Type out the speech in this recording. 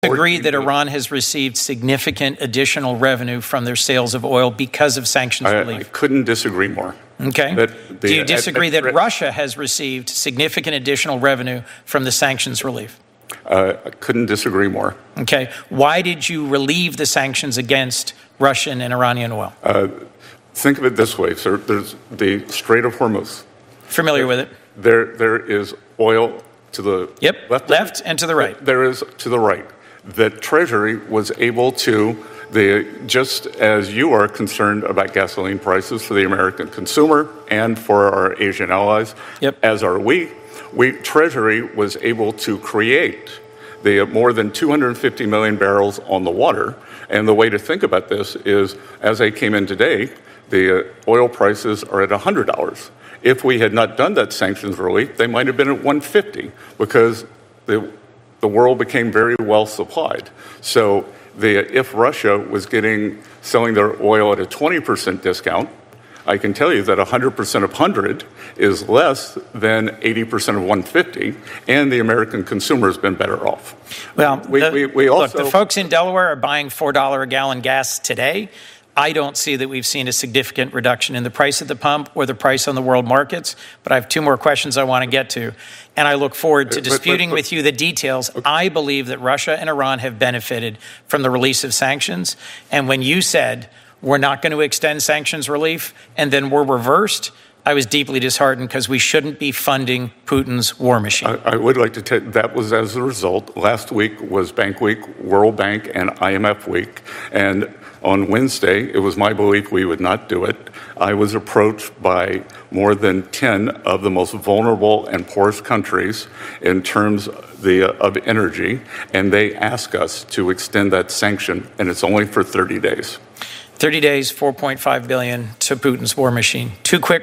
agree that Iran has received significant additional revenue from their sales of oil because of sanctions relief? I couldn't disagree more. Okay. Do you disagree that Russia has received significant additional revenue from the sanctions relief? I couldn't disagree more. Okay. Why did you relieve the sanctions against Russian and Iranian oil? Think of it this way, sir. There's the Strait of Hormuz. Familiar with it. There is oil to the left and to the right. There is to the right. The Treasury was able to, just as you are concerned about gasoline prices for the American consumer and for our Asian allies, as are we, Treasury was able to create the more than 250 million barrels on the water. And the way to think about this is, as I came in today, the oil prices are at $100. If we had not done that sanctions relief, they might have been at $150 because the world became very well supplied. So if Russia was selling their oil at a 20% discount, I can tell you that 100% of 100 is less than 80% of 150, and the American consumer has been better off. Well, the folks in Delaware are buying $4 a gallon gas today. I don't see that we've seen a significant reduction in the price at the pump or the price on the world markets, but I have two more questions I want to get to, and I look forward to disputing with you the details. Okay. I believe that Russia and Iran have benefited from the release of sanctions, and when you said we're not going to extend sanctions relief and then we're reversed, I was deeply disheartened because we shouldn't be funding Putin's war machine. I would like to tell you that was as a result. Last week was Bank Week, World Bank, and IMF Week, and on Wednesday, it was my belief we would not do it. I was approached by more than 10 of the most vulnerable and poorest countries in terms of energy, and they asked us to extend that sanction, and it's only for 30 days. 30 days, $4.5 billion to Putin's war machine. Two quick